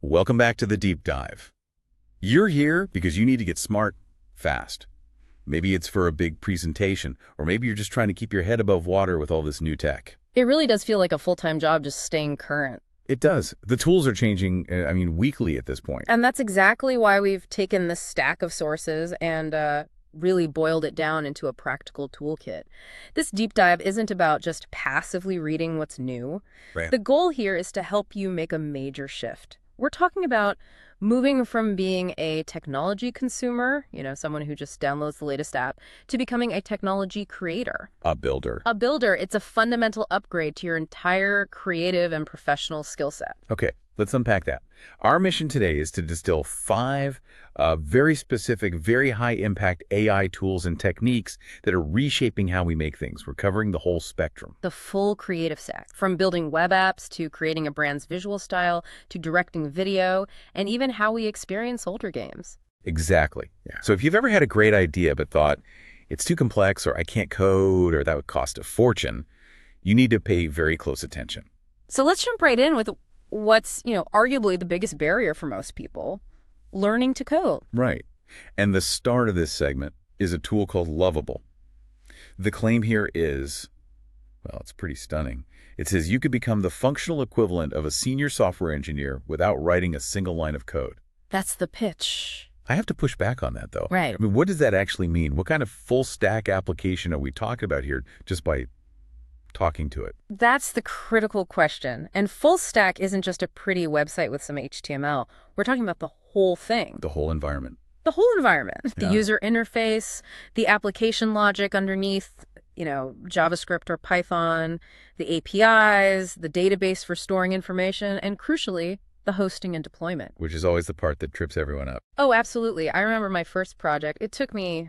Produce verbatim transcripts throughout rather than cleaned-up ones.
Welcome back to the deep dive. You're here because you need to get smart fast. Maybe it's for a big presentation, or maybe you're just trying to keep your head above water with all this new tech. It really does feel like a full-time job just staying current. It does. The tools are changing, uh, I mean, weekly at this point. And that's exactly why we've taken this stack of sources and uh, really boiled it down into a practical toolkit. This deep dive isn't about just passively reading what's new. Right. The goal here is to help you make a major shift. We're talking about moving from being a technology consumer, you know, someone who just downloads the latest app, to becoming a technology creator. A builder. A builder, it's a fundamental upgrade to your entire creative and professional skill set. Okay, let's unpack that. Our mission today is to distill five uh, very specific, very high-impact A I tools and techniques that are reshaping how we make things. We're covering the whole spectrum. The full creative stack, from building web apps to creating a brand's visual style to directing video, and even how we experience older games. Exactly. Yeah. So if you've ever had a great idea but thought, it's too complex, or I can't code, or that would cost a fortune, you need to pay very close attention. So let's jump right in with what's, you know, arguably the biggest barrier for most people, learning to code. Right. And the start of this segment is a tool called Lovable. The claim here is, well, it's pretty stunning. It says you could become the functional equivalent of a senior software engineer without writing a single line of code. That's the pitch. I have to push back on that, though. Right. I mean, what does that actually mean? What kind of full stack application are we talking about here just by talking to it? That's the critical question. And full stack isn't just a pretty website with some H T M L. We're talking about the whole thing. The whole environment. The whole environment. The Yeah. user interface, the application logic underneath, you know, JavaScript or Python, the A P Is, the database for storing information, and crucially, the hosting and deployment. Which is always the part that trips everyone up. Oh, absolutely. I remember my first project. It took me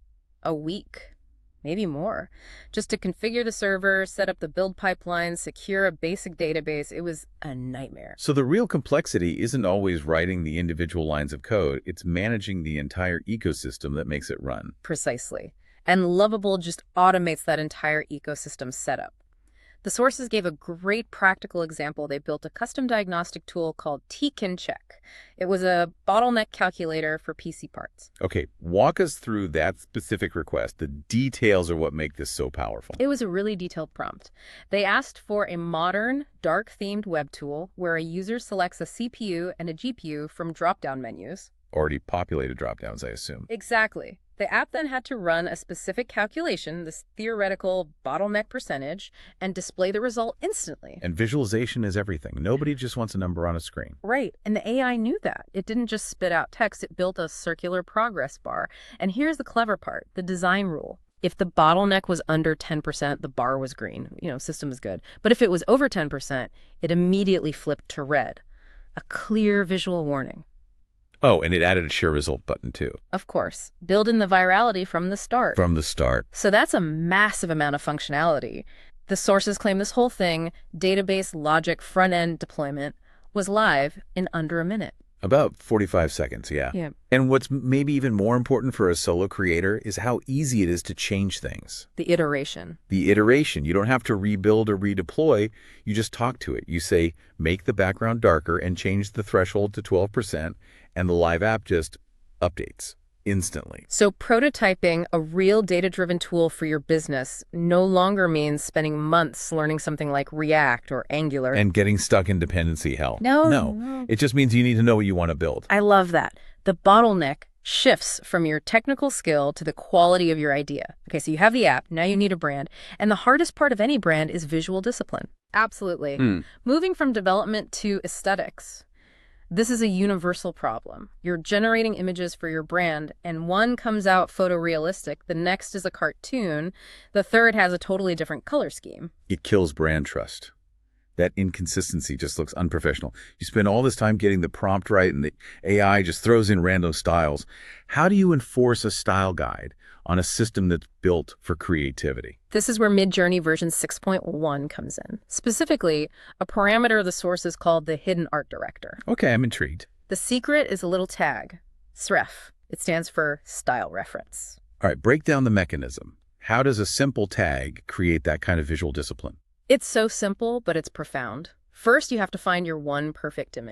a week, maybe more, just to configure the server, set up the build pipeline, secure a basic database. It was a nightmare. So the real complexity isn't always writing the individual lines of code. It's managing the entire ecosystem that makes it run. Precisely. And Lovable just automates that entire ecosystem setup. The sources gave a great practical example. They built a custom diagnostic tool called Tkincheck. It was a bottleneck calculator for P C parts. Okay, walk us through that specific request. The details are what make this so powerful. It was a really detailed prompt. They asked for a modern, dark-themed web tool where a user selects a C P U and a G P U from drop-down menus. Already populated dropdowns, I assume. Exactly. The app then had to run a specific calculation, this theoretical bottleneck percentage, and display the result instantly. And visualization is everything. Nobody just wants a number on a screen. Right. And the A I knew that. It didn't just spit out text, it built a circular progress bar. And here's the clever part, the design rule. If the bottleneck was under ten percent, the bar was green. You know, system is good. But if it was over ten percent, it immediately flipped to red. A clear visual warning. Oh, and it added a share result button, too. Of course. Build in the virality from the start. From the start. So that's a massive amount of functionality. The sources claim this whole thing, database logic front-end deployment, was live in under a minute. About forty-five seconds, yeah. Yeah. And what's maybe even more important for a solo creator is how easy it is to change things. The iteration. The iteration. You don't have to rebuild or redeploy. You just talk to it. You say, make the background darker and change the threshold to twelve percent, and the live app just updates instantly. So prototyping a real data-driven tool for your business no longer means spending months learning something like React or Angular. And getting stuck in dependency hell. No, No. no. It just means you need to know what you want to build. I love that. The bottleneck shifts from your technical skill to the quality of your idea. Okay, so you have the app, now you need a brand. And the hardest part of any brand is visual discipline. Absolutely. Mm. Moving from development to aesthetics. This is a universal problem. You're generating images for your brand, and one comes out photorealistic, the next is a cartoon, the third has a totally different color scheme. It kills brand trust. That inconsistency just looks unprofessional. You spend all this time getting the prompt right, and the A I just throws in random styles. How do you enforce a style guide on a system that's built for creativity? This is where Midjourney version six point one comes in. Specifically, a parameter of the source is called the hidden art director. Okay, I'm intrigued. The secret is a little tag, sref. It stands for style reference. All right, break down the mechanism. How does a simple tag create that kind of visual discipline? It's so simple, but it's profound. First, you have to find your one perfect image.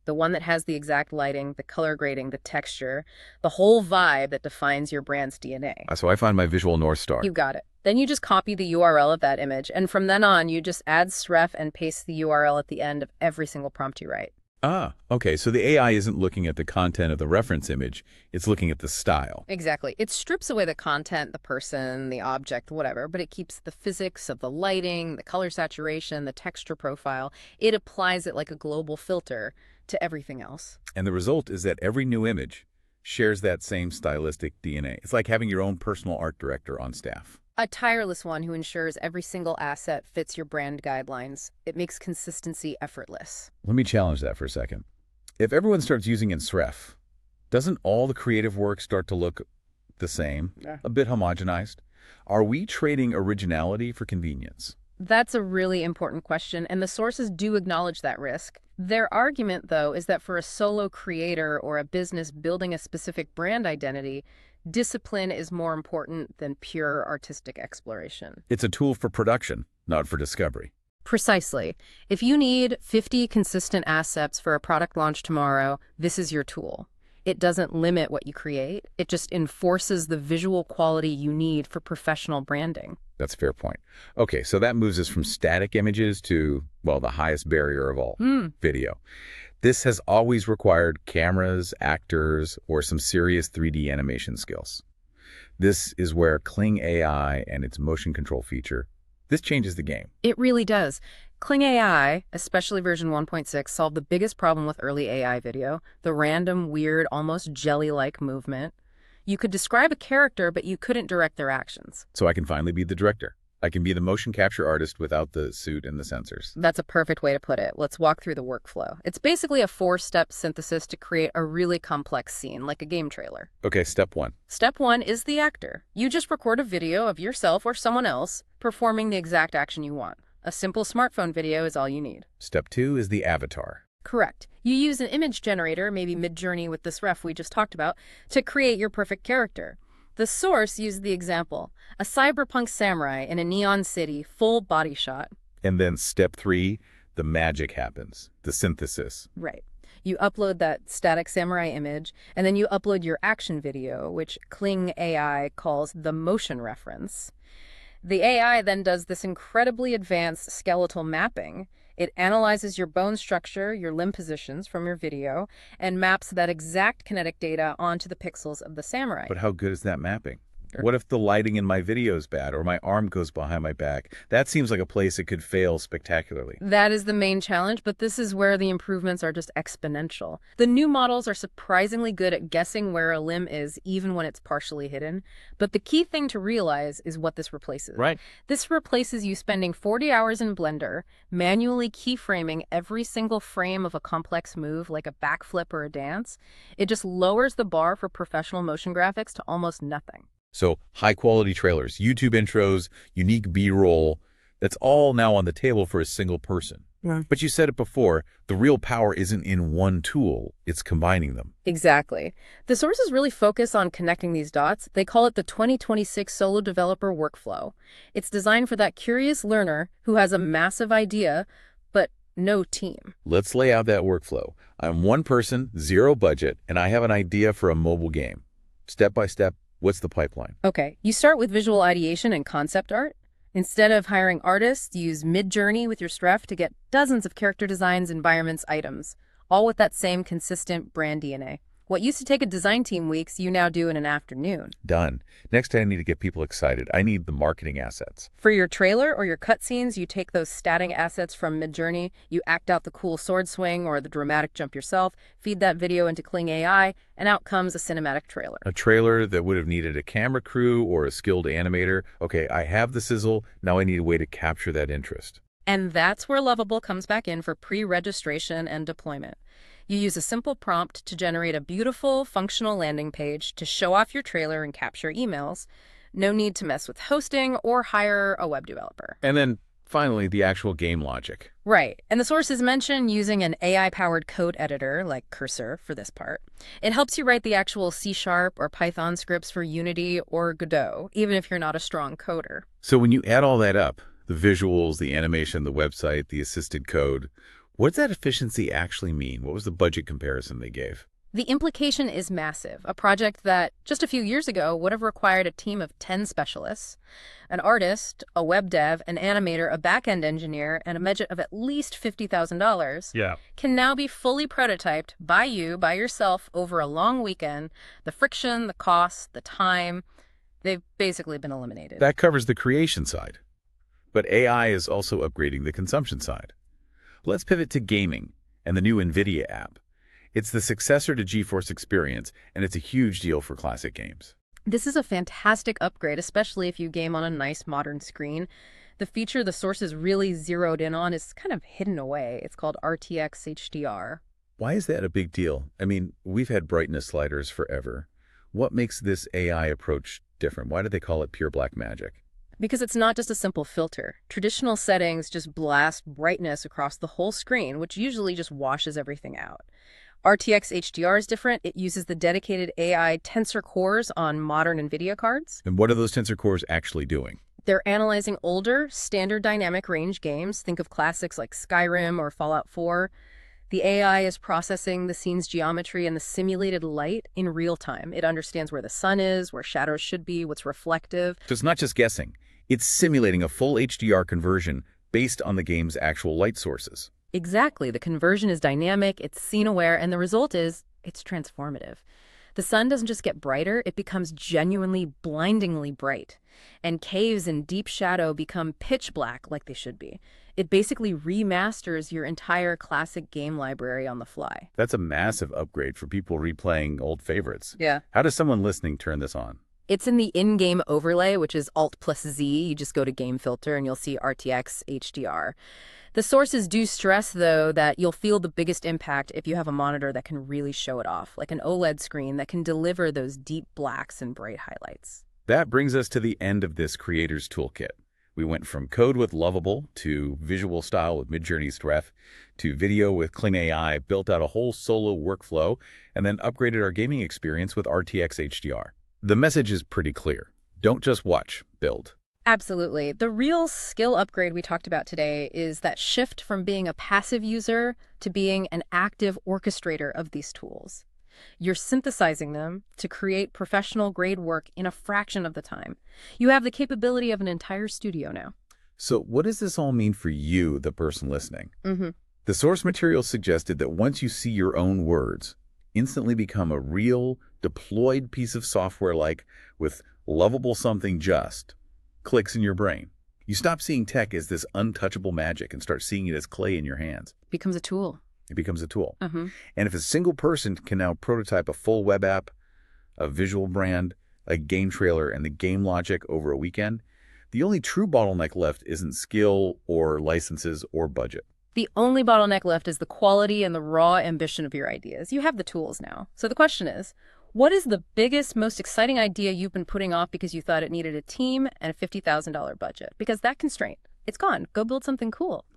The one that has the exact lighting, the color grading, the texture, the whole vibe that defines your brand's D N A. So I find my visual North Star. You got it. Then you just copy the U R L of that image, and from then on, you just add sref and paste the U R L at the end of every single prompt you write. Ah, okay. So the A I isn't looking at the content of the reference image. It's looking at the style. Exactly. It strips away the content, the person, the object, whatever, but it keeps the physics of the lighting, the color saturation, the texture profile. It applies it like a global filter to everything else. And the result is that every new image shares that same stylistic D N A. It's like having your own personal art director on staff. A tireless one who ensures every single asset fits your brand guidelines. It makes consistency effortless. Let me challenge that for a second. If everyone starts using InSref, doesn't all the creative work start to look the same, Yeah. a bit homogenized? Are we trading originality for convenience? That's a really important question, and the sources do acknowledge that risk. Their argument, though, is that for a solo creator or a business building a specific brand identity, discipline is more important than pure artistic exploration. It's a tool for production, not for discovery. Precisely. If you need fifty consistent assets for a product launch tomorrow, this is your tool. It doesn't limit what you create. It just enforces the visual quality you need for professional branding. That's a fair point. Okay, so that moves us from static images to, well, the highest barrier of all, Mm. video. This has always required cameras, actors, or some serious three D animation skills. This is where Kling A I and its motion control feature, this changes the game. It really does. Kling A I, especially version one point six, solved the biggest problem with early A I video, the random, weird, almost jelly-like movement. You could describe a character, but you couldn't direct their actions. So I can finally be the director. I can be the motion capture artist without the suit and the sensors. That's a perfect way to put it. Let's walk through the workflow. It's basically a four-step synthesis to create a really complex scene, like a game trailer. Okay, step one. Step one is the actor. You just record a video of yourself or someone else performing the exact action you want. A simple smartphone video is all you need. Step two is the avatar. Correct. You use an image generator, maybe Midjourney with this ref we just talked about, to create your perfect character. The source used the example, a cyberpunk samurai in a neon city, full body shot. And then step three, the magic happens, the synthesis. Right. You upload that static samurai image, and then you upload your action video, which Kling A I calls the motion reference. The A I then does this incredibly advanced skeletal mapping. It analyzes your bone structure, your limb positions from your video, and maps that exact kinetic data onto the pixels of the samurai. But how good is that mapping? Sure. What if the lighting in my video is bad or my arm goes behind my back? That seems like a place it could fail spectacularly. That is the main challenge, but this is where the improvements are just exponential. The new models are surprisingly good at guessing where a limb is, even when it's partially hidden. But the key thing to realize is what this replaces. Right. This replaces you spending forty hours in Blender, manually keyframing every single frame of a complex move, like a backflip or a dance. It just lowers the bar for professional motion graphics to almost nothing. So high-quality trailers, YouTube intros, unique B-roll, that's all now on the table for a single person. Yeah. But you said it before, the real power isn't in one tool, it's combining them. Exactly. The sources really focus on connecting these dots. They call it the twenty twenty-six Solo Developer Workflow. It's designed for that curious learner who has a massive idea, but no team. Let's lay out that workflow. I'm one person, zero budget, and I have an idea for a mobile game. Step by step, what's the pipeline? Okay, you start with visual ideation and concept art. Instead of hiring artists, use Midjourney with your Sref to get dozens of character designs, environments, items, all with that same consistent brand D N A. What used to take a design team weeks, you now do in an afternoon. Done. Next, I need to get people excited. I need the marketing assets. For your trailer or your cutscenes, you take those static assets from Midjourney, you act out the cool sword swing or the dramatic jump yourself, feed that video into Kling A I, and out comes a cinematic trailer. A trailer that would have needed a camera crew or a skilled animator. Okay, I have the sizzle. Now I need a way to capture that interest. And that's where Lovable comes back in for pre-registration and deployment. You use a simple prompt to generate a beautiful, functional landing page to show off your trailer and capture emails. No need to mess with hosting or hire a web developer. And then, finally, the actual game logic. Right. And the sources mention using an A I-powered code editor, like Cursor for this part. It helps you write the actual C Sharp or Python scripts for Unity or Godot, even if you're not a strong coder. So when you add all that up, the visuals, the animation, the website, the assisted code, What does that efficiency actually mean? What was the budget comparison they gave? The implication is massive. A project that just a few years ago would have required a team of ten specialists, an artist, a web dev, an animator, a back-end engineer, and a budget of at least fifty thousand dollars Yeah. can now be fully prototyped by you, by yourself, over a long weekend. The friction, the cost, the time, they've basically been eliminated. That covers the creation side. But A I is also upgrading the consumption side. Let's pivot to gaming and the new NVIDIA app. It's the successor to GeForce Experience, and it's a huge deal for classic games. This is a fantastic upgrade, especially if you game on a nice modern screen. The feature the source is really zeroed in on is kind of hidden away. It's called R T X H D R. Why is that a big deal? I mean, we've had brightness sliders forever. What makes this A I approach different? Why do they call it pure black magic? Because it's not just a simple filter. Traditional settings just blast brightness across the whole screen, which usually just washes everything out. R T X H D R is different. It uses the dedicated A I tensor cores on modern NVIDIA cards. And what are those tensor cores actually doing? They're analyzing older, standard dynamic range games. Think of classics like Skyrim or Fallout four. The A I is processing the scene's geometry and the simulated light in real time. It understands where the sun is, where shadows should be, what's reflective. So it's not just guessing. It's simulating a full H D R conversion based on the game's actual light sources. Exactly. The conversion is dynamic, it's scene-aware, and the result is it's transformative. The sun doesn't just get brighter, it becomes genuinely, blindingly bright. And caves in deep shadow become pitch black like they should be. It basically remasters your entire classic game library on the fly. That's a massive upgrade for people replaying old favorites. Yeah. How does someone listening turn this on? It's in the in-game overlay, which is Alt plus Z. You just go to Game Filter and you'll see R T X H D R. The sources do stress, though, that you'll feel the biggest impact if you have a monitor that can really show it off, like an OLED screen that can deliver those deep blacks and bright highlights. That brings us to the end of this Creators Toolkit. We went from code with Lovable to visual style with Midjourney's Ref to video with Kling A I, built out a whole solo workflow, and then upgraded our gaming experience with R T X H D R. The message is pretty clear. Don't just watch, build. Absolutely. The real skill upgrade we talked about today is that shift from being a passive user to being an active orchestrator of these tools. You're synthesizing them to create professional-grade work in a fraction of the time. You have the capability of an entire studio now. So what does this all mean for you, the person listening? Mm-hmm. The source material suggested that once you see your own words, instantly become a real, deployed piece of software like with lovable something just clicks in your brain. You stop seeing tech as this untouchable magic and start seeing it as clay in your hands. Becomes a tool. It becomes a tool. Mm-hmm. And if a single person can now prototype a full web app, a visual brand, a game trailer, and the game logic over a weekend, the only true bottleneck left isn't skill or licenses or budget. The only bottleneck left is the quality and the raw ambition of your ideas. You have the tools now. So the question is, what is the biggest, most exciting idea you've been putting off because you thought it needed a team and a fifty thousand dollars budget? Because that constraint, it's gone. Go build something cool.